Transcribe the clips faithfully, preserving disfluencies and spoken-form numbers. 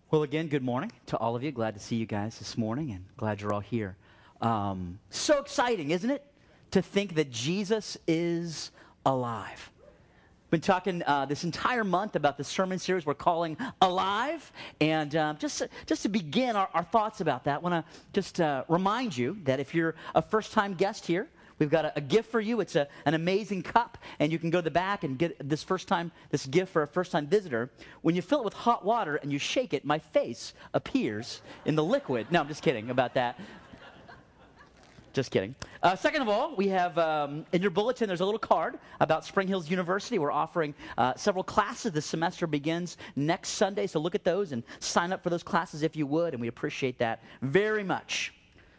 Well, again, good morning to all of you. Glad to see you guys this morning and glad you're all here. Um, so exciting, isn't it, to think that Jesus is alive. Been talking uh, this entire month about the sermon series we're calling Alive. And um, just, just to begin our, our thoughts about that, I want to just uh, remind you that if you're a first-time guest here, we've got a, a gift for you. It's a, an amazing cup, and you can go to the back and get this first time, this gift for a first-time visitor. When you fill it with hot water and you shake it, my face appears in the liquid. No, I'm just kidding about that. Just kidding. Uh, second of all, we have um, in your bulletin, there's a little card about Spring Hills University. We're offering uh, several classes. The semester begins next Sunday, so look at those and sign up for those classes if you would, and we appreciate that very much.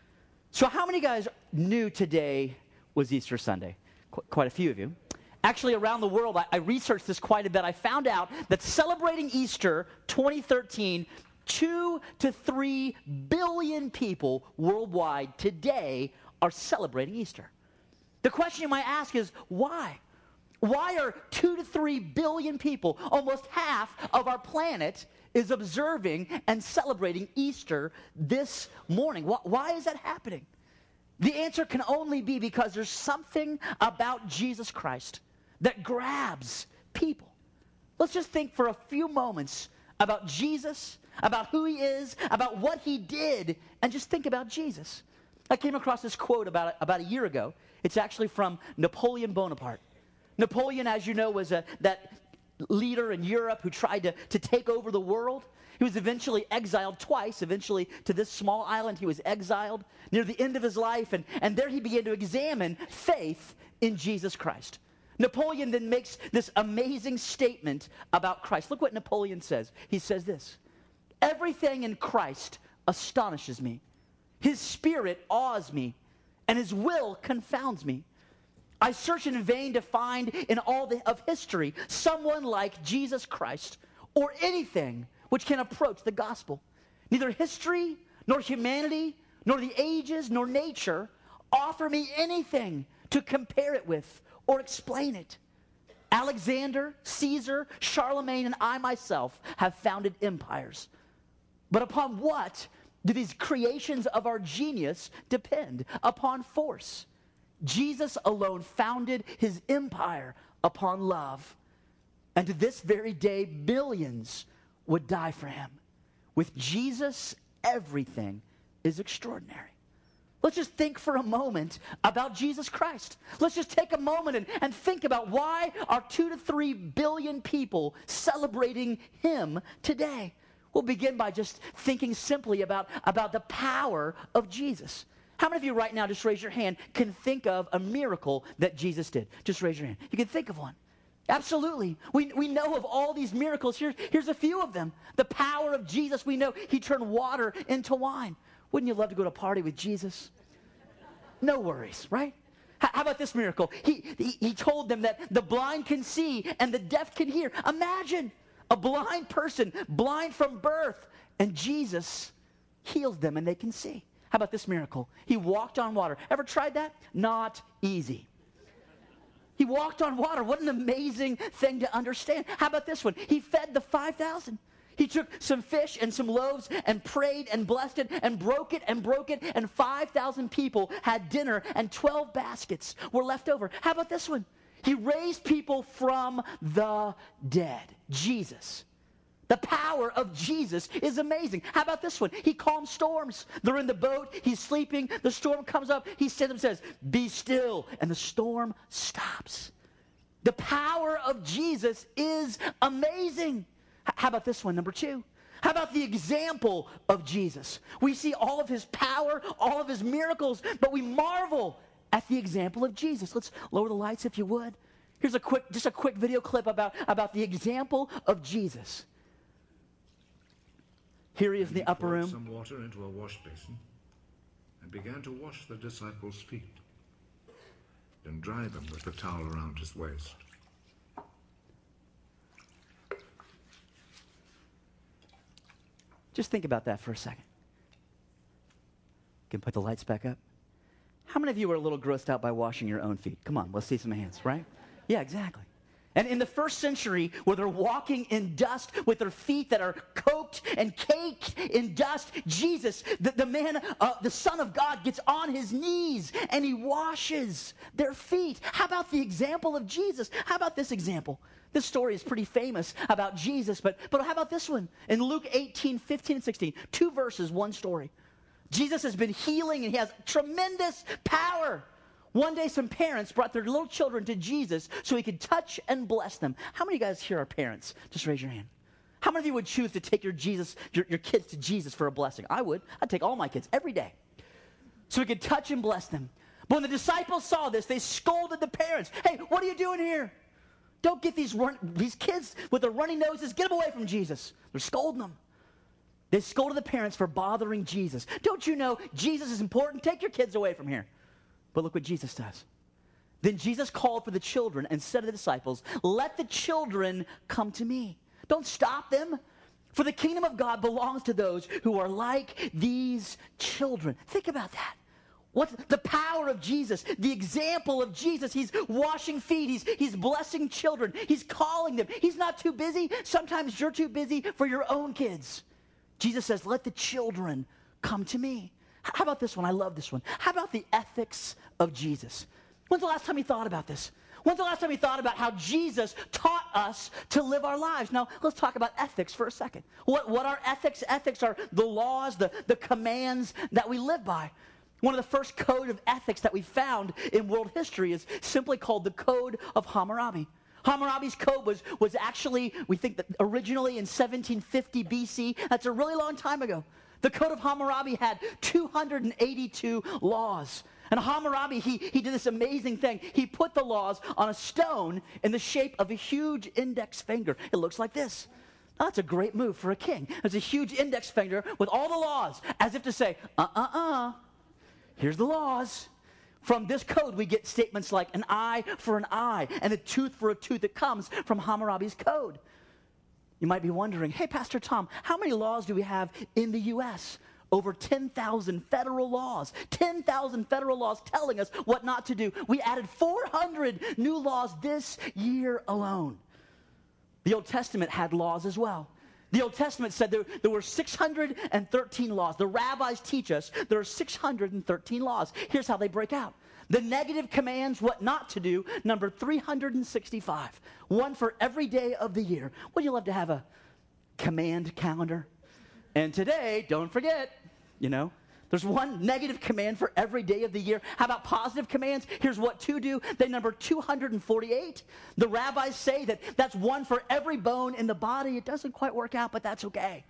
So how many guys knew today was Easter Sunday? Qu- quite a few of you. Actually, around the world, I, I researched this quite a bit. I found out that celebrating Easter twenty thirteen, two to three billion people worldwide today are celebrating Easter. The question you might ask is, why? Why are two to three billion people, almost half of our planet, is observing and celebrating Easter this morning? Why, why is that happening? The answer can only be because there's something about Jesus Christ that grabs people. Let's just think for a few moments about Jesus, about who he is, about what he did, and just think about Jesus. I came across this quote about, about a year ago. It's actually from Napoleon Bonaparte. Napoleon, as you know, was a, that leader in Europe who tried to, to take over the world. He was eventually exiled twice. Eventually, to this small island, he was exiled near the end of his life, and, and there he began to examine faith in Jesus Christ. Napoleon then makes this amazing statement about Christ. Look what Napoleon says. He says this: "Everything in Christ astonishes me. His spirit awes me, and his will confounds me. I search in vain to find in all the, of history someone like Jesus Christ, or anything which can approach the gospel. Neither history, nor humanity, nor the ages, nor nature offer me anything to compare it with or explain it. Alexander, Caesar, Charlemagne, and I myself have founded empires. But upon what do these creations of our genius depend? Upon force. Jesus alone founded his empire upon love. And to this very day, billions would die for him. With Jesus, everything is extraordinary." Let's just think for a moment about Jesus Christ. Let's just take a moment and, and think about why are two to three billion people celebrating him today. We'll begin by just thinking simply about, about the power of Jesus. How many of you right now, just raise your hand, can think of a miracle that Jesus did? Just raise your hand. You can think of one. Absolutely. We, we know of all these miracles. Here, here's a few of them. The power of Jesus. We know he turned water into wine. Wouldn't you love to go to a party with Jesus? No worries, right? How, how about this miracle? He, he, he told them that the blind can see and the deaf can hear. Imagine a blind person, blind from birth, and Jesus heals them and they can see. How about this miracle? He walked on water. Ever tried that? Not easy. He walked on water. What an amazing thing to understand. How about this one? He fed the five thousand. He took some fish and some loaves and prayed and blessed it and broke it and broke it, and five thousand people had dinner and twelve baskets were left over. How about this one? He raised people from the dead. Jesus. The power of Jesus is amazing. How about this one? He calms storms. They're in the boat. He's sleeping. The storm comes up. He stands up and says, "Be still." And the storm stops. The power of Jesus is amazing. H- how about this one, number two? How about the example of Jesus? We see all of his power, all of his miracles, but we marvel at the example of Jesus. Let's lower the lights if you would. Here's a quick, just a quick video clip about, about the example of Jesus. Here he is in the upper room. He poured some water into a wash basin and began to wash the disciples' feet, then dry them with the towel around his waist. Just think about that for a second. Can put the lights back up. How many of you are a little grossed out by washing your own feet? Come on, let's see some hands, right? Yeah, exactly. And in the first century, where they're walking in dust with their feet that are caked and caked in dust, Jesus, the, the man, uh, the Son of God, gets on his knees and he washes their feet. How about the example of Jesus? How about this example? This story is pretty famous about Jesus, but, but how about this one? In Luke eighteen, fifteen, and sixteen, two verses, one story. Jesus has been healing and he has tremendous power. One day, some parents brought their little children to Jesus so he could touch and bless them. How many of you guys here are parents? Just raise your hand. How many of you would choose to take your Jesus, your, your kids to Jesus for a blessing? I would. I'd take all my kids every day so he could touch and bless them. But when the disciples saw this, they scolded the parents. Hey, what are you doing here? Don't get these, run, these kids with their runny noses. Get them away from Jesus. They're scolding them. They scolded the parents for bothering Jesus. Don't you know Jesus is important? Take your kids away from here. But look what Jesus does. Then Jesus called for the children and said to the disciples, let the children come to me. Don't stop them. For the kingdom of God belongs to those who are like these children. Think about that. What's the power of Jesus, the example of Jesus? He's washing feet. He's, he's blessing children. He's calling them. He's not too busy. Sometimes you're too busy for your own kids. Jesus says, let the children come to me. How about this one? I love this one. How about the ethics of Jesus? When's the last time you thought about this? When's the last time you thought about how Jesus taught us to live our lives? Now, let's talk about ethics for a second. What, what are ethics? Ethics are the laws, the, the commands that we live by. One of the first code of ethics that we found in world history is simply called the Code of Hammurabi. Hammurabi's code was, was actually, we think that originally in seventeen fifty B C. That's a really long time ago. The Code of Hammurabi had two hundred eighty-two laws. And Hammurabi, he, he did this amazing thing. He put the laws on a stone in the shape of a huge index finger. It looks like this. Now, that's a great move for a king. There's a huge index finger with all the laws, as if to say, uh-uh-uh, here's the laws. From this code, we get statements like an eye for an eye and a tooth for a tooth. That comes from Hammurabi's code. You might be wondering, hey, Pastor Tom, how many laws do we have in the U S? Over ten thousand federal laws. ten thousand federal laws telling us what not to do. We added four hundred new laws this year alone. The Old Testament had laws as well. The Old Testament said there, there were six hundred thirteen laws. The rabbis teach us there are six hundred thirteen laws. Here's how they break out. The negative commands, what not to do, number three hundred sixty-five. One for every day of the year. Would you love to have a command calendar? And today, don't forget, you know, there's one negative command for every day of the year. How about positive commands? Here's what to do. They number two hundred forty-eight. The rabbis say that that's one for every bone in the body. It doesn't quite work out, but that's okay.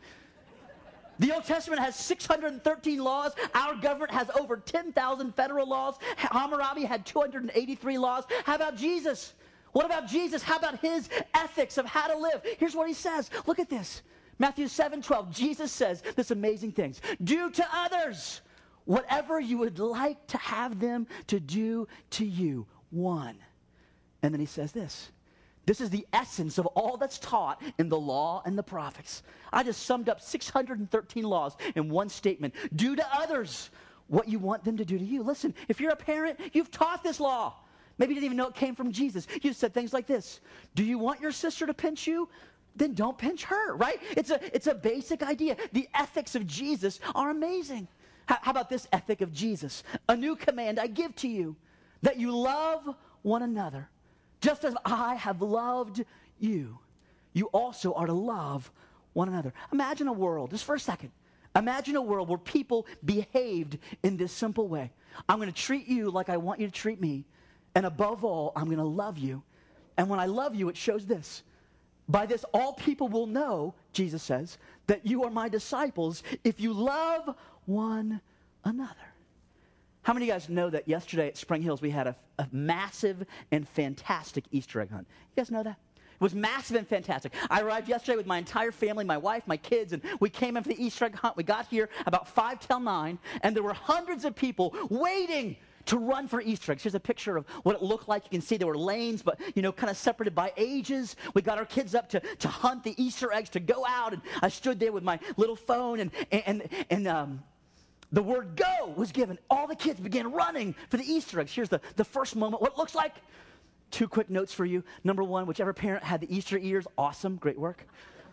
The Old Testament has six hundred thirteen laws. Our government has over ten thousand federal laws. Hammurabi had two hundred eighty-three laws. How about Jesus? What about Jesus? How about his ethics of how to live? Here's what he says. Look at this. Matthew seven twelve, Jesus says this amazing things. Do to others whatever you would like to have them to do to you. One. And then he says this. This is the essence of all that's taught in the law and the prophets. I just summed up six hundred thirteen laws in one statement. Do to others what you want them to do to you. Listen, if you're a parent, you've taught this law. Maybe you didn't even know it came from Jesus. You said things like this. Do you want your sister to pinch you? Then don't pinch her, right? It's a, it's a basic idea. The ethics of Jesus are amazing. How, how about this ethic of Jesus? A new command I give to you, that you love one another. Just as I have loved you, you also are to love one another. Imagine a world, just for a second. Imagine a world where people behaved in this simple way. I'm going to treat you like I want you to treat me. And above all, I'm going to love you. And when I love you, it shows this. By this, all people will know, Jesus says, that you are my disciples if you love one another. How many of you guys know that yesterday at Spring Hills we had a, a massive and fantastic Easter egg hunt? You guys know that? It was massive and fantastic. I arrived yesterday with my entire family, my wife, my kids, and we came in for the Easter egg hunt. We got here about five till nine, and there were hundreds of people waiting to run for Easter eggs. Here's a picture of what it looked like. You can see there were lanes, but, you know, kind of separated by ages. We got our kids up to, to hunt the Easter eggs, to go out, and I stood there with my little phone, and, and, and um, the word go was given. All the kids began running for the Easter eggs. Here's the, the first moment, what it looks like. two quick notes for you. Number one, whichever parent had the Easter ears, awesome, great work.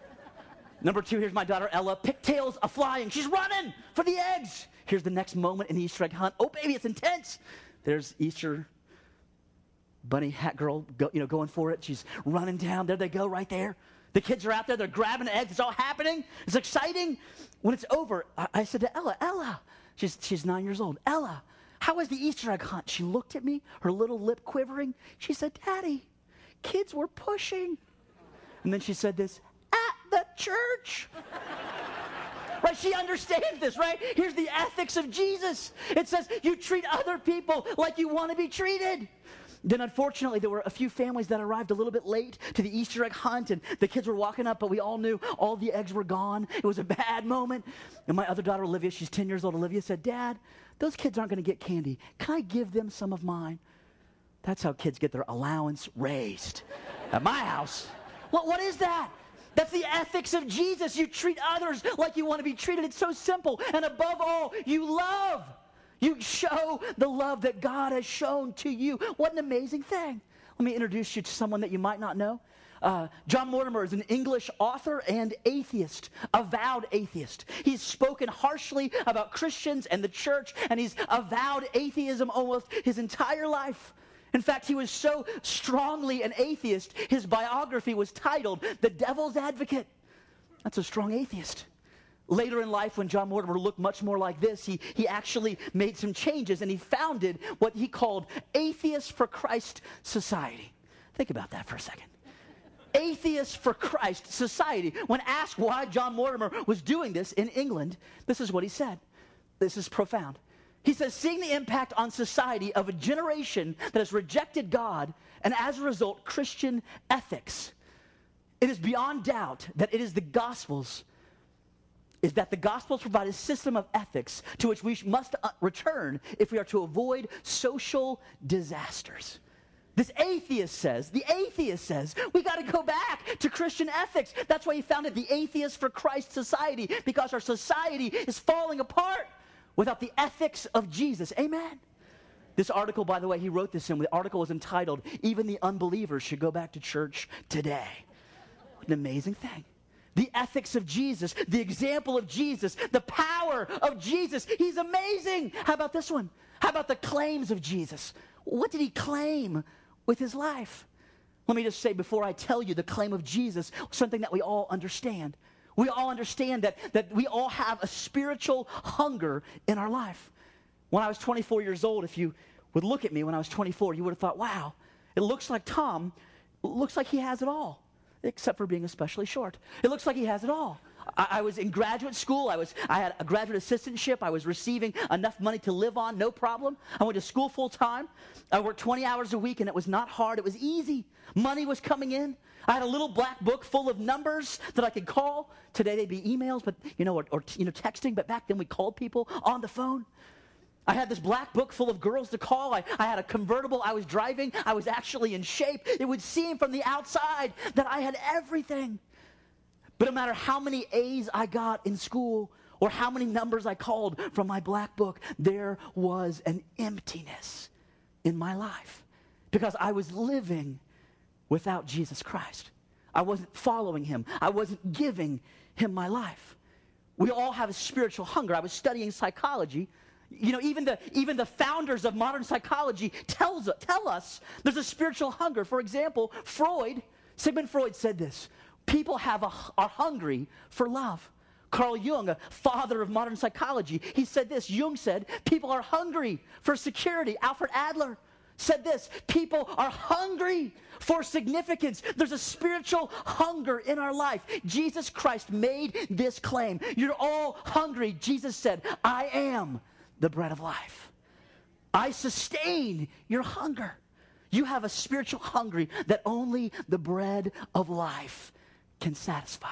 Number two, here's my daughter Ella. Pigtails are flying. She's running for the eggs. Here's the next moment in the Easter egg hunt. Oh, baby, it's intense. There's Easter bunny hat girl, go, you know, going for it. She's running down. There they go, right there. The kids are out there. They're grabbing eggs. It's all happening. It's exciting. When it's over, I, I said to Ella, Ella, she's she's nine years old. Ella, how was the Easter egg hunt? She looked at me, her little lip quivering. She said, Daddy, kids were pushing. And then she said this, at the church. Right, she understands this, right? Here's the ethics of Jesus. It says you treat other people like you want to be treated. Then, unfortunately, there were a few families that arrived a little bit late to the Easter egg hunt, and the kids were walking up, but we all knew all the eggs were gone. It was a bad moment. And my other daughter, Olivia, she's ten years old. Olivia said, Dad, those kids aren't going to get candy. Can I give them some of mine? That's how kids get their allowance raised. At my house. What, what is that? That's the ethics of Jesus. You treat others like you want to be treated. It's so simple. And above all, you love. You show the love that God has shown to you. What an amazing thing. Let me introduce you to someone that you might not know. Uh, John Mortimer is an English author and atheist, avowed atheist. He's spoken harshly about Christians and the church, and he's avowed atheism almost his entire life. In fact, he was so strongly an atheist, his biography was titled The Devil's Advocate. That's a strong atheist. Later in life, when John Mortimer looked much more like this, he, he actually made some changes, and he founded what he called Atheists for Christ Society. Think about that for a second. Atheists for Christ Society. When asked why John Mortimer was doing this in England, this is what he said. This is profound. He says, seeing the impact on society of a generation that has rejected God and as a result, Christian ethics, it is beyond doubt that it is the Gospels, is that the Gospels provide a system of ethics to which we must uh, return if we are to avoid social disasters. This atheist says, the atheist says, we got to go back to Christian ethics. That's why he founded the Atheists for Christ Society, because our society is falling apart without the ethics of Jesus. Amen. This article, by the way, he wrote this in. The article was entitled, Even the Unbelievers Should Go Back to Church Today. What an amazing thing. The ethics of Jesus, the example of Jesus, the power of Jesus. He's amazing. How about this one? How about the claims of Jesus? What did he claim with his life? Let me just say before I tell you the claim of Jesus, something that we all understand. We all understand that, that we all have a spiritual hunger in our life. When I was twenty-four years old, if you would look at me when I was twenty-four, you would have thought, wow, it looks like Tom, looks like he has it all, except for being especially short. It looks like he has it all. I, I was in graduate school. I was. I had a graduate assistantship. I was receiving enough money to live on, no problem. I went to school full time. I worked twenty hours a week, and it was not hard. It was easy. Money was coming in. I had a little black book full of numbers that I could call. Today they'd be emails, but you know, or, or you know, texting. But back then we called people on the phone. I had this black book full of girls to call. I, I had a convertible I was driving. I was actually in shape. It would seem from the outside that I had everything. But no matter how many A's I got in school or how many numbers I called from my black book, there was an emptiness in my life because I was living without Jesus Christ. I wasn't following him. I wasn't giving him my life. We all have a spiritual hunger. I was studying psychology. You know, even the even the founders of modern psychology tells tell us there's a spiritual hunger. For example, Freud, Sigmund Freud said this: people have a, are hungry for love. Carl Jung, a father of modern psychology, he said this. Jung said, people are hungry for security. Alfred Adler said this: people are hungry for significance. There's a spiritual hunger in our life. Jesus Christ made this claim. You're all hungry. Jesus said, I am the bread of life. I sustain your hunger. You have a spiritual hunger that only the bread of life can satisfy.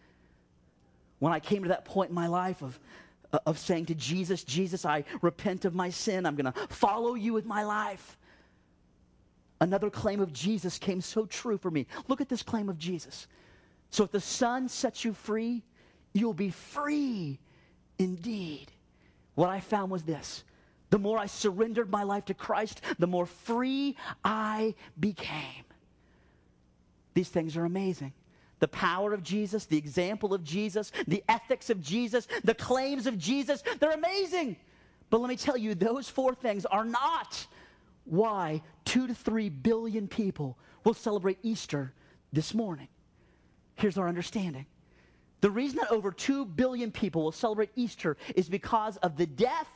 When I came to that point in my life of, of saying to Jesus, Jesus, I repent of my sin. I'm going to follow you with my life. Another claim of Jesus came so true for me. Look at this claim of Jesus. So if the Son sets you free, you'll be free indeed. What I found was this: The more I surrendered my life to Christ, the more free I became. These things are amazing. The power of Jesus, the example of Jesus, the ethics of Jesus, the claims of Jesus, they're amazing. But let me tell you, those four things are not why two to three billion people will celebrate Easter this morning. Here's our understanding. The reason that over two billion people will celebrate Easter is because of the death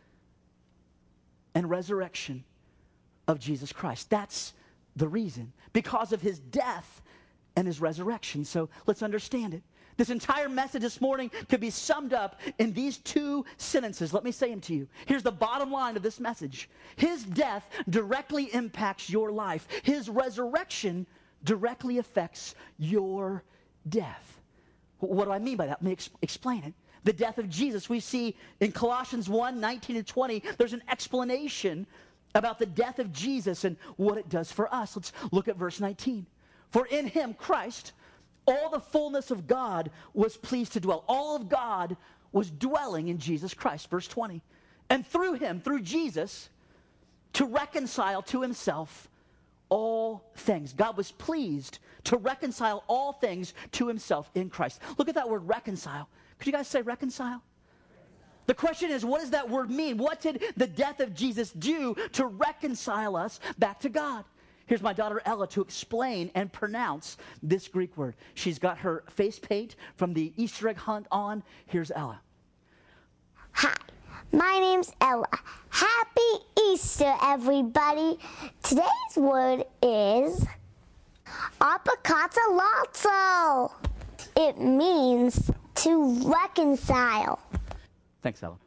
and resurrection of Jesus Christ. That's the reason. Because of his death and his resurrection. So let's understand it. This entire message this morning could be summed up in these two sentences. Let me say them to you. Here's the bottom line of this message. His death directly impacts your life. His resurrection directly affects your death. What do I mean by that? Let me ex- explain it. The death of Jesus, we see in Colossians one, nineteen and twenty, there's an explanation about the death of Jesus and what it does for us. Let's look at verse nineteen. For in him, Christ, all the fullness of God was pleased to dwell. All of God was dwelling in Jesus Christ. Verse twenty. And through him, through Jesus, to reconcile to himself all things. God was pleased to reconcile all things to himself in Christ. Look at that word reconcile. Could you guys say reconcile? The question is, what does that word mean? What did the death of Jesus do to reconcile us back to God? Here's my daughter Ella to explain and pronounce this Greek word. She's got her face paint from the Easter egg hunt on. Here's Ella. Hi, my name's Ella. Happy Easter, everybody. Today's word is apokatallazo. It means to reconcile. Thanks, Ella.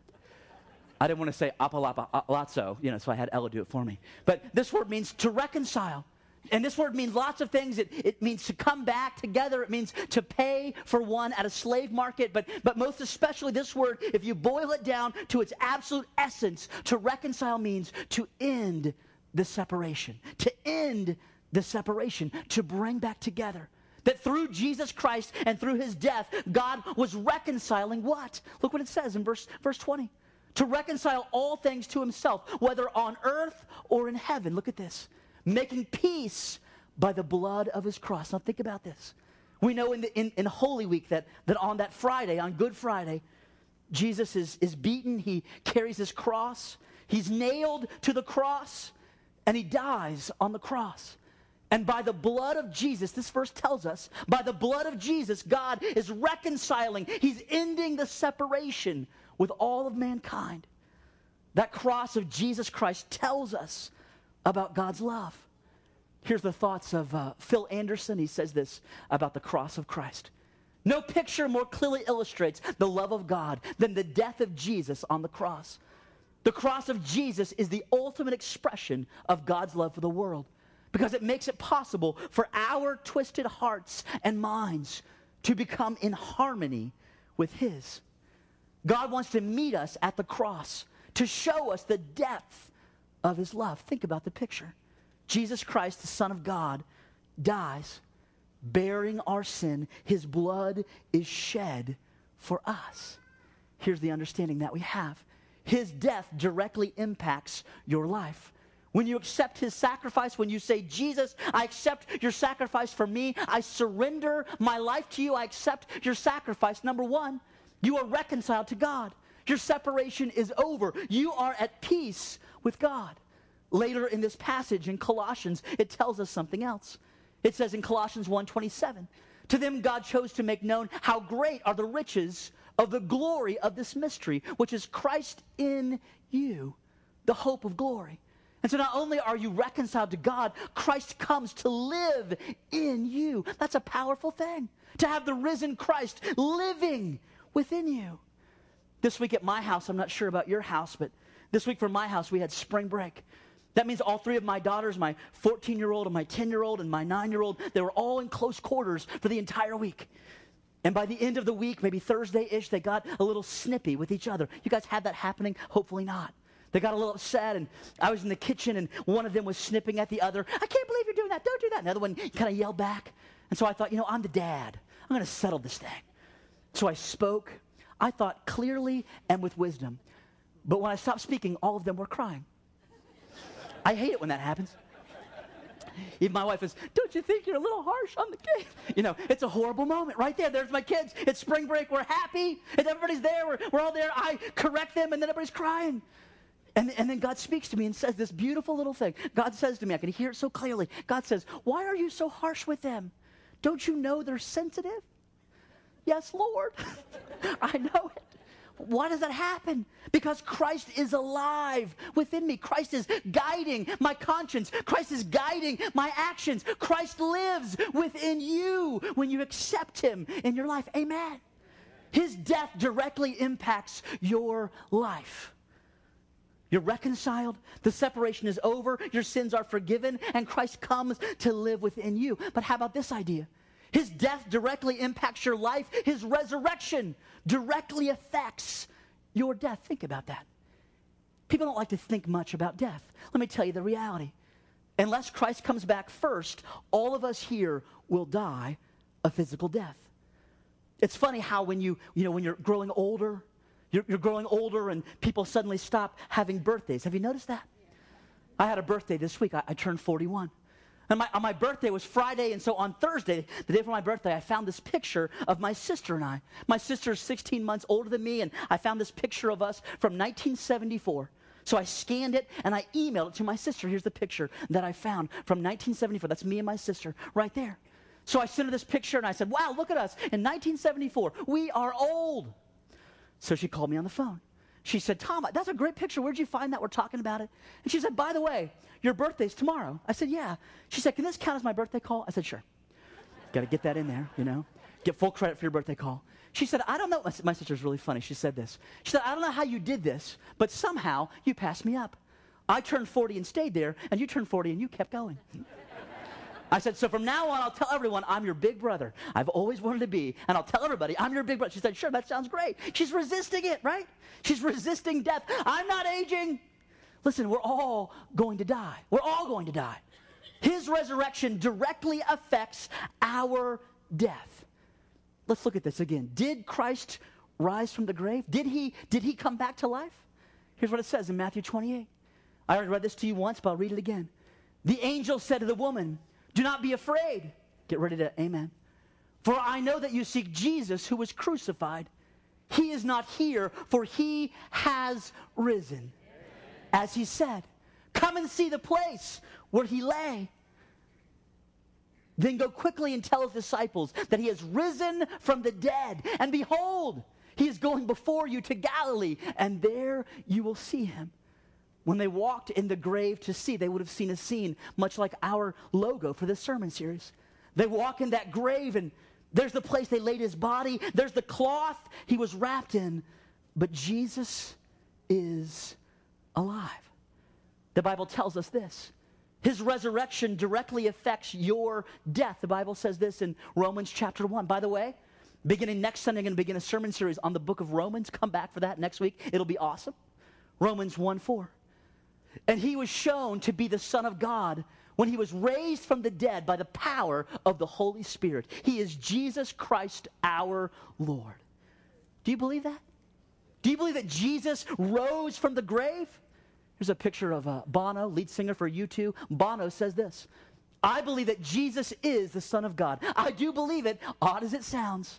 I didn't want to say apolapalazzo, you know, so I had Ella do it for me. But this word means to reconcile. And this word means lots of things. It, it means to come back together. It means to pay for one at a slave market. But, but most especially this word, if you boil it down to its absolute essence, to reconcile means to end the separation. To end the separation. To bring back together. That through Jesus Christ and through his death, God was reconciling what? Look what it says in verse, verse twenty. To reconcile all things to himself, whether on earth or in heaven. Look at this. Making peace by the blood of his cross. Now think about this. We know in, the, in, in Holy Week that, that on that Friday, on Good Friday, Jesus is, is beaten. He carries his cross. He's nailed to the cross. And he dies on the cross. And by the blood of Jesus, this verse tells us, by the blood of Jesus, God is reconciling. He's ending the separation with all of mankind. That cross of Jesus Christ tells us about God's love. Here's the thoughts of uh, Phil Anderson. He says this about the cross of Christ. No picture more clearly illustrates the love of God than the death of Jesus on the cross. The cross of Jesus is the ultimate expression of God's love for the world, because it makes it possible for our twisted hearts and minds to become in harmony with his. God wants to meet us at the cross to show us the depth of his love. Think about the picture. Jesus Christ, the Son of God, dies bearing our sin. His blood is shed for us. Here's the understanding that we have. His death directly impacts your life. When you accept his sacrifice, when you say, Jesus, I accept your sacrifice for me, I surrender my life to you, I accept your sacrifice. Number one, you are reconciled to God. Your separation is over. You are at peace with God. Later in this passage in Colossians, it tells us something else. It says in Colossians one twenty-seven, to them God chose to make known how great are the riches of the glory of this mystery, which is Christ in you, the hope of glory. And so not only are you reconciled to God, Christ comes to live in you. That's a powerful thing, to have the risen Christ living within you. This week at my house, I'm not sure about your house, but this week for my house, we had spring break. That means all three of my daughters, my fourteen-year-old and my ten-year-old and my nine-year-old, they were all in close quarters for the entire week. And by the end of the week, maybe Thursday-ish, they got a little snippy with each other. You guys have that happening? Hopefully not. They got a little upset, and I was in the kitchen, and one of them was snipping at the other. I can't believe you're doing that. Don't do that. And the other one kind of yelled back. And so I thought, you know, I'm the dad. I'm going to settle this thing. So I spoke. I thought clearly and with wisdom. But when I stopped speaking, all of them were crying. I hate it when that happens. Even my wife is, don't you think you're a little harsh on the kids? You know, it's a horrible moment right there. There's my kids. It's spring break. We're happy. And everybody's there. We're, we're all there. I correct them, and then everybody's crying. And, and then God speaks to me and says this beautiful little thing. God says to me, I can hear it so clearly. God says, why are you so harsh with them? Don't you know they're sensitive? Yes, Lord. I know it. Why does that happen? Because Christ is alive within me. Christ is guiding my conscience. Christ is guiding my actions. Christ lives within you when you accept him in your life. Amen. His death directly impacts your life. You're reconciled. The separation is over. Your sins are forgiven. And Christ comes to live within you. But how about this idea? His death directly impacts your life. His resurrection directly affects your death. Think about that. People don't like to think much about death. Let me tell you the reality. Unless Christ comes back first, all of us here will die a physical death. It's funny how when you, you know, when you're growing older, you're, you're growing older and people suddenly stop having birthdays. Have you noticed that? I had a birthday this week. I, I turned forty-one. And my, on my birthday was Friday, and so on Thursday, the day before my birthday, I found this picture of my sister and I. My sister is sixteen months older than me, and I found this picture of us from nineteen seventy-four. So I scanned it, and I emailed it to my sister. Here's the picture that I found from nineteen seventy-four. That's me and my sister right there. So I sent her this picture, and I said, wow, look at us. In nineteen seventy-four, we are old. So she called me on the phone. She said, Tom, that's a great picture. Where'd you find that? We're talking about it. And she said, by the way, your birthday's tomorrow. I said, yeah. She said, can this count as my birthday call? I said, sure. Got to get that in there, you know. Get full credit for your birthday call. She said, I don't know. My, my sister's really funny. She said this. She said, I don't know how you did this, but somehow you passed me up. I turned forty and stayed there, and you turned forty and you kept going. I said, so from now on, I'll tell everyone I'm your big brother. I've always wanted to be, and I'll tell everybody I'm your big brother. She said, sure, that sounds great. She's resisting it, right? She's resisting death. I'm not aging. Listen, we're all going to die. We're all going to die. His resurrection directly affects our death. Let's look at this again. Did Christ rise from the grave? Did he, did he come back to life? Here's what it says in Matthew twenty-eight. I already read this to you once, but I'll read it again. The angel said to the woman, do not be afraid. Get ready to amen. For I know that you seek Jesus who was crucified. He is not here, for he has risen. As he said, come and see the place where he lay. Then go quickly and tell his disciples that he has risen from the dead. And behold, he is going before you to Galilee, and there you will see him. When they walked in the grave to see, they would have seen a scene much like our logo for this sermon series. They walk in that grave, and there's the place they laid his body. There's the cloth he was wrapped in. But Jesus is alive. The Bible tells us this. His resurrection directly affects your death. The Bible says this in Romans chapter one. By the way, beginning next Sunday, I'm going to begin a sermon series on the book of Romans. Come back for that next week. It'll be awesome. Romans one four. And he was shown to be the Son of God when he was raised from the dead by the power of the Holy Spirit. He is Jesus Christ our Lord. Do you believe that? Do you believe that Jesus rose from the grave? Here's a picture of uh, Bono, lead singer for U two. Bono says this, I believe that Jesus is the Son of God. I do believe it, odd as it sounds.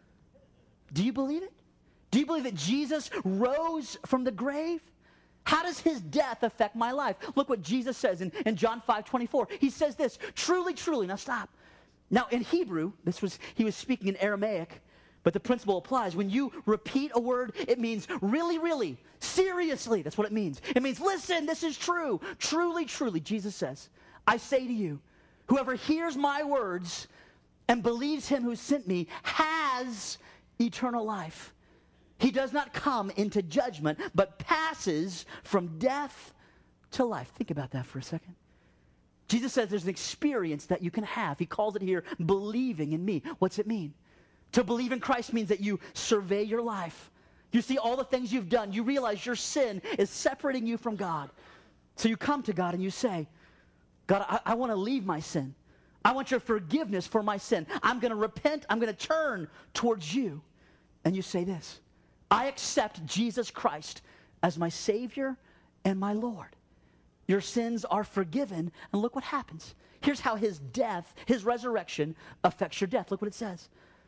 Do you believe it? Do you believe that Jesus rose from the grave? How does his death affect my life? Look what Jesus says in, in John five twenty-four. He says this, truly, truly, now stop. Now in Hebrew, this was he was speaking in Aramaic, but the principle applies. When you repeat a word, it means really, really, seriously. That's what it means. It means, listen, this is true. Truly, truly, Jesus says, I say to you, whoever hears my words and believes him who sent me has eternal life. He does not come into judgment, but passes from death to life. Think about that for a second. Jesus says there's an experience that you can have. He calls it here believing in me. What's it mean? To believe in Christ means that you survey your life. You see all the things you've done. You realize your sin is separating you from God. So you come to God and you say, God, I, I want to leave my sin. I want your forgiveness for my sin. I'm going to repent. I'm going to turn towards you. And you say this, I accept Jesus Christ as my Savior and my Lord. Your sins are forgiven, and look what happens. Here's how his death, his resurrection, affects your death. Look what it says.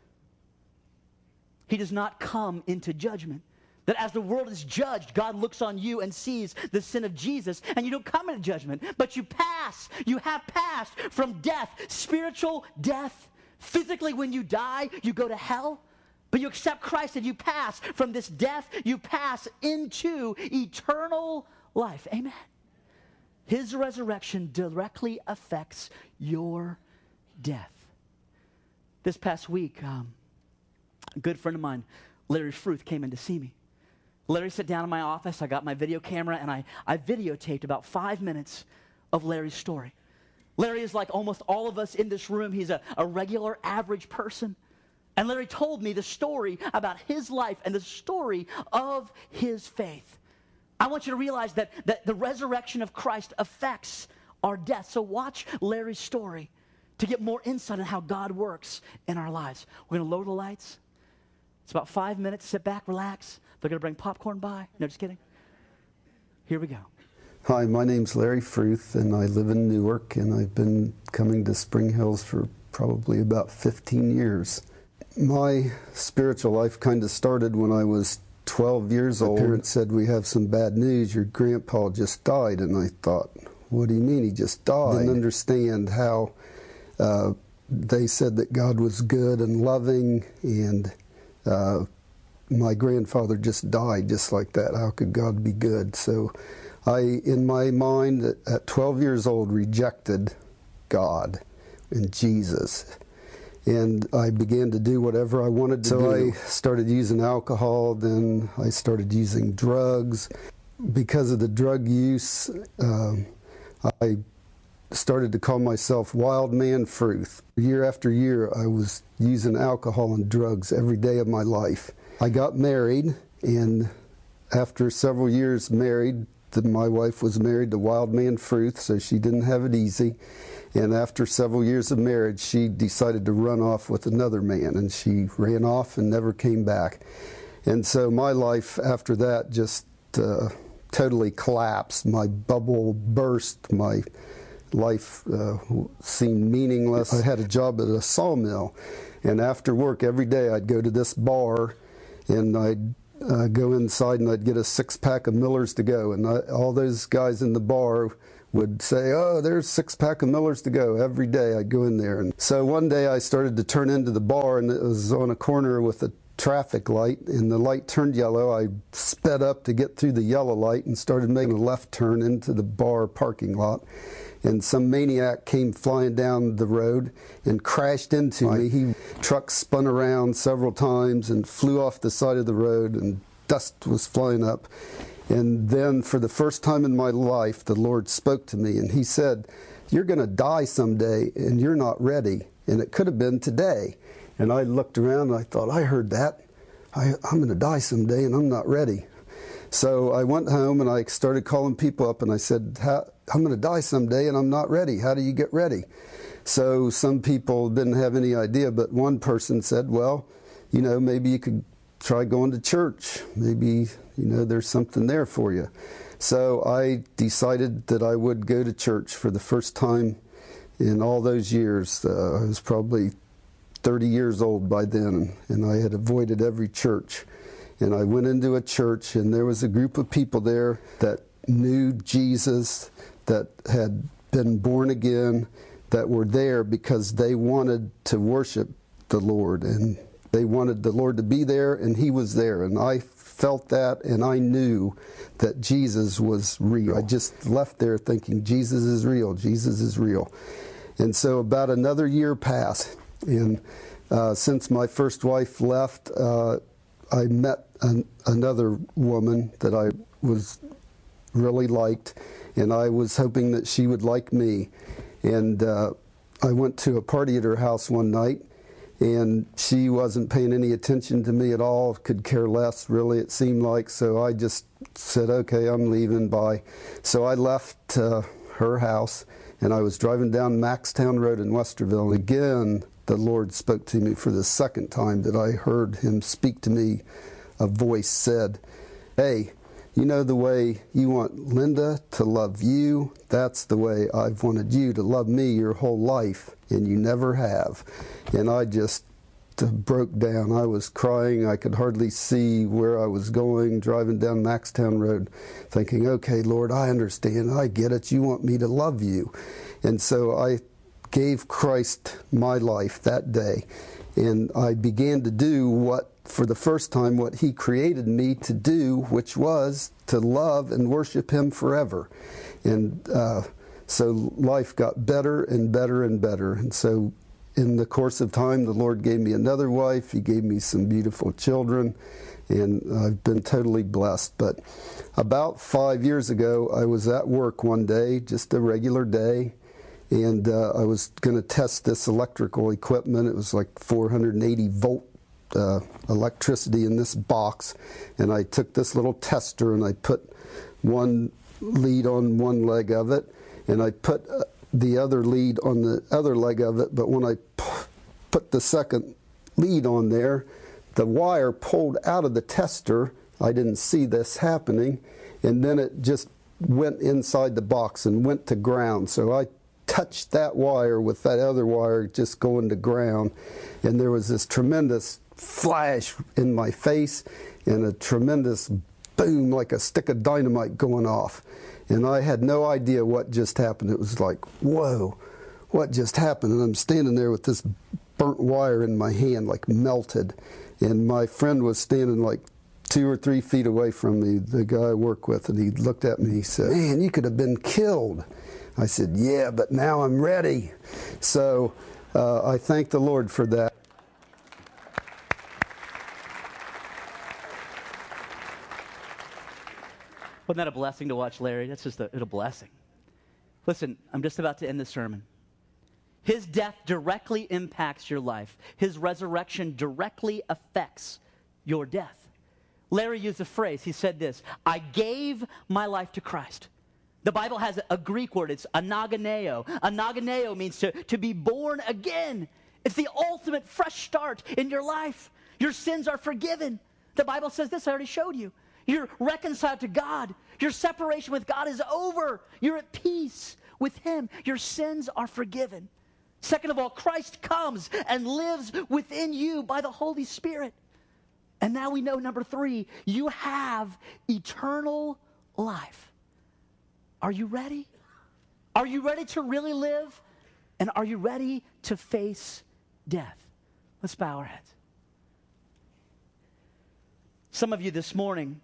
He does not come into judgment. That as the world is judged, God looks on you and sees the sin of Jesus, and you don't come into judgment, but you pass. You have passed from death, spiritual death. Physically, when you die, you go to hell. But you accept Christ and you pass from this death, you pass into eternal life. Amen. His resurrection directly affects your death. This past week, um, a good friend of mine, Larry Fruth, came in to see me. Larry sat down in my office. I got my video camera, and I, I videotaped about five minutes of Larry's story. Larry is like almost all of us in this room. He's a, a regular, average person. And Larry told me the story about his life and the story of his faith. I want you to realize that, that the resurrection of Christ affects our death. So watch Larry's story to get more insight on how God works in our lives. We're going to lower the lights. It's about five minutes. Sit back, relax. They're going to bring popcorn by. No, just kidding. Here we go. Hi, my name's Larry Fruth, and I live in Newark, and I've been coming to Spring Hills for probably about fifteen years. My spiritual life kind of started when I was twelve years old. My parents said, "We have some bad news. Your grandpa just died." And I thought, what do you mean he just died? I didn't understand how uh, they said that God was good and loving, and uh, my grandfather just died just like that. How could God be good? So I, in my mind, at twelve years old, rejected God and Jesus. And I began to do whatever I wanted to so do. So I started using alcohol, then I started using drugs. Because of the drug use, um, I started to call myself Wild Man Fruth. Year after year, I was using alcohol and drugs every day of my life. I got married, and after several years married, the, my wife was married to Wild Man Fruth, so she didn't have it easy. And after several years of marriage, she decided to run off with another man, and she ran off and never came back. And so my life after that just uh, totally collapsed. My bubble burst. My life uh, seemed meaningless. I had a job at a sawmill, and after work every day I'd go to this bar, and I'd uh, go inside and I'd get a six-pack of Millers to go, and I, all those guys in the bar would say, "Oh, there's six pack of Millers to go." Every day I'd go in there. And so one day I started to turn into the bar, and it was on a corner with a traffic light, and the light turned yellow. I sped up to get through the yellow light and started making a left turn into the bar parking lot. And some maniac came flying down the road and crashed into me. He truck spun around several times and flew off the side of the road, and dust was flying up. And then for the first time in my life, the Lord spoke to me, and he said, "You're going to die someday, and you're not ready." And it could have been today. And I looked around, and I thought, I heard that. I, I'm going to die someday, and I'm not ready. So I went home, and I started calling people up, and I said, I'm going to die someday, and I'm not ready. How do you get ready? So some people didn't have any idea, but one person said, well, you know, maybe you could try going to church. Maybe, you know, there's something there for you. So I decided that I would go to church for the first time in all those years. Uh, I was probably thirty years old by then, and I had avoided every church. And I went into a church, and there was a group of people there that knew Jesus, that had been born again, that were there because they wanted to worship the Lord, and they wanted the Lord to be there, and He was there. And I felt that, and I knew that Jesus was real. I just left there thinking, Jesus is real, Jesus is real. And so about another year passed, and uh, since my first wife left, uh, I met an, another woman that I was really liked, and I was hoping that she would like me. And uh, I went to a party at her house one night, and she wasn't paying any attention to me at all, could care less, really, it seemed like. So I just said, okay, I'm leaving, bye. So I left uh, her house, and I was driving down Maxtown Road in Westerville. Again, the Lord spoke to me for the second time that I heard Him speak to me. A voice said, hey, you know, the way you want Linda to love you, that's the way I've wanted you to love me your whole life, and you never have. And I just broke down. I was crying. I could hardly see where I was going, driving down Maxtown Road, thinking, okay, Lord, I understand. I get it. You want me to love you. And so I gave Christ my life that day, and I began to do what, for the first time, what he created me to do, which was to love and worship him forever. And uh, so life got better and better and better. And so in the course of time, the Lord gave me another wife. He gave me some beautiful children, and I've been totally blessed. But about five years ago, I was at work one day, just a regular day, and uh, I was going to test this electrical equipment. It was like four hundred eighty volt uh, electricity in this box, and I took this little tester and I put one lead on one leg of it, and I put uh, the other lead on the other leg of it, but when I p- put the second lead on there, the wire pulled out of the tester. I didn't see this happening, and then it just went inside the box and went to ground. So I touched that wire with that other wire just going to ground, and there was this tremendous flash in my face and a tremendous boom, like a stick of dynamite going off. And I had no idea what just happened. It was like, whoa, what just happened? And I'm standing there with this burnt wire in my hand, like melted. And my friend was standing like two or three feet away from me, the guy I work with, and he looked at me and he said, man, you could have been killed. I said, yeah, but now I'm ready. So uh, I thank the Lord for that. Wasn't that a blessing to watch Larry? That's just a, a blessing. Listen, I'm just about to end the sermon. His death directly impacts your life. His resurrection directly affects your death. Larry used a phrase. He said this, I gave my life to Christ. The Bible has a Greek word. It's anaganeo. Anaganeo means to, to be born again. It's the ultimate fresh start in your life. Your sins are forgiven. The Bible says this. I already showed you. You're reconciled to God. Your separation with God is over. You're at peace with him. Your sins are forgiven. Second of all, Christ comes and lives within you by the Holy Spirit. And now we know, number three, you have eternal life. Are you ready? Are you ready to really live? And are you ready to face death? Let's bow our heads. Some of you this morning,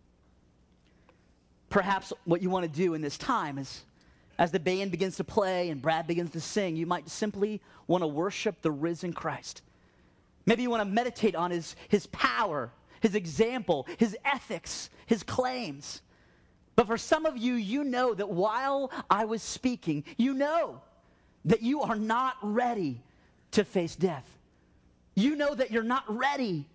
perhaps what you want to do in this time is, as the band begins to play and Brad begins to sing, you might simply want to worship the risen Christ. Maybe you want to meditate on his, his power, his example, his ethics, his claims. But for some of you, you know that while I was speaking, you know that you are not ready to face death. You know that you're not ready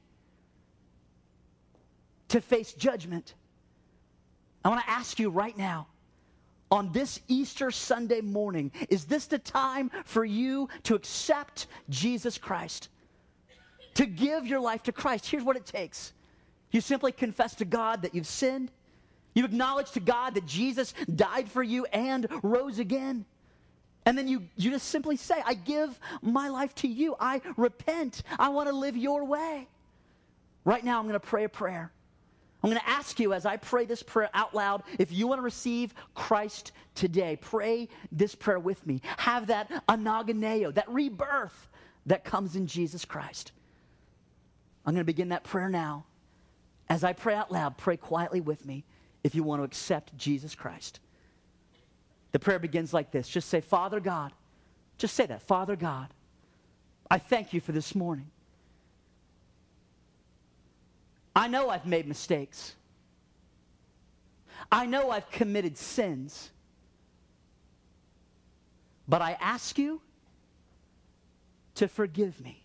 to face judgment. I want to ask you right now, on this Easter Sunday morning, is this the time for you to accept Jesus Christ? To give your life to Christ? Here's what it takes. You simply confess to God that you've sinned. You acknowledge to God that Jesus died for you and rose again. And then you, you just simply say, I give my life to you. I repent. I want to live your way. Right now, I'm going to pray a prayer. I'm going to ask you as I pray this prayer out loud, if you want to receive Christ today, pray this prayer with me. Have that anaganeo, that rebirth that comes in Jesus Christ. I'm going to begin that prayer now. As I pray out loud, pray quietly with me if you want to accept Jesus Christ. The prayer begins like this. Just say, Father God. Just say that, Father God, I thank you for this morning. I know I've made mistakes. I know I've committed sins. But I ask you to forgive me.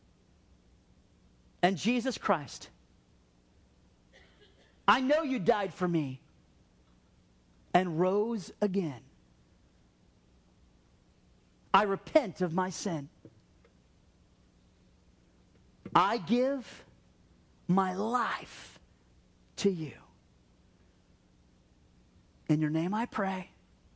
And Jesus Christ, I know you died for me and rose again. I repent of my sin. I give my life to you. In your name I pray.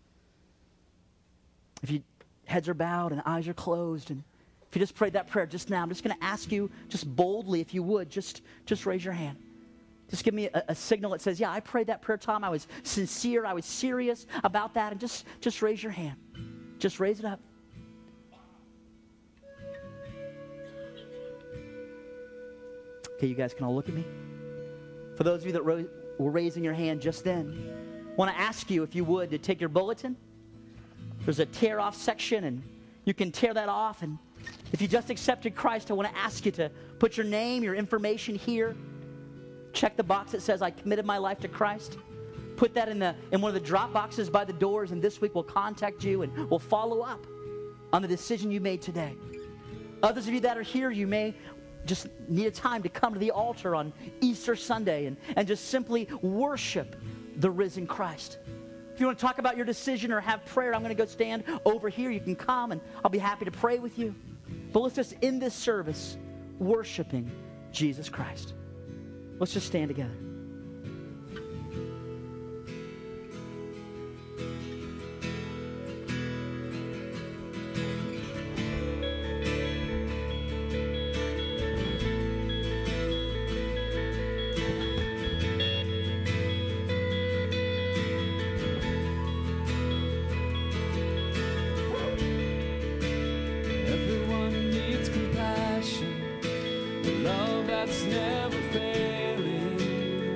If you heads are bowed and eyes are closed, and if you just prayed that prayer just now, I'm just going to ask you, just boldly, if you would, just, just raise your hand. Just give me a, a signal that says, yeah, I prayed that prayer, Tom. I was sincere. I was serious about that. And just, just raise your hand. Just raise it up. Okay, you guys can all look at me. For those of you that ro- were raising your hand just then, I want to ask you, if you would, to take your bulletin. There's a tear off section, and you can tear that off. And if you just accepted Christ, I want to ask you to put your name, your information here. Check the box that says, I committed my life to Christ. Put that in the in one of the drop boxes by the doors, and this week we'll contact you and we'll follow up on the decision you made today. Others of you that are here, you may just need a time to come to the altar on Easter Sunday and, and just simply worship the risen Christ. If you want to talk about your decision or have prayer, I'm going to go stand over here. You can come, and I'll be happy to pray with you. But let's just end this service worshiping Jesus Christ. Let's just stand together. Everyone needs compassion, love that's never failing.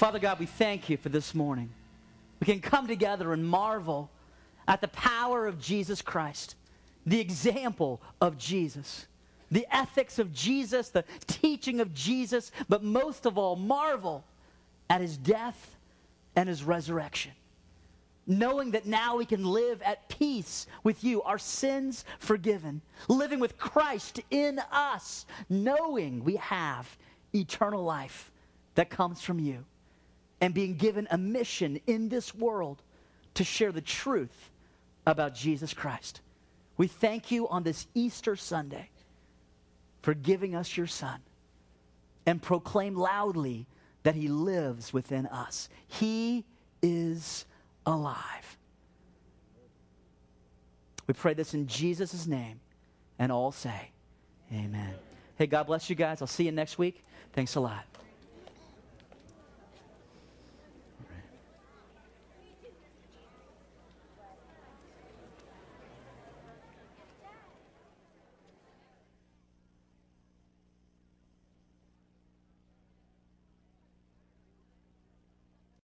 Father God, we thank you for this morning. We can come together and marvel at the power of Jesus Christ, the example of Jesus, the ethics of Jesus, the teaching of Jesus, but most of all, marvel at his death and his resurrection. Knowing that now we can live at peace with you, our sins forgiven, living with Christ in us, knowing we have eternal life that comes from you, and being given a mission in this world to share the truth about Jesus Christ. We thank you on this Easter Sunday for giving us your Son, and proclaim loudly that he lives within us. He is alive. We pray this in Jesus' name, and all say, amen. Hey, God bless you guys. I'll see you next week. Thanks a lot.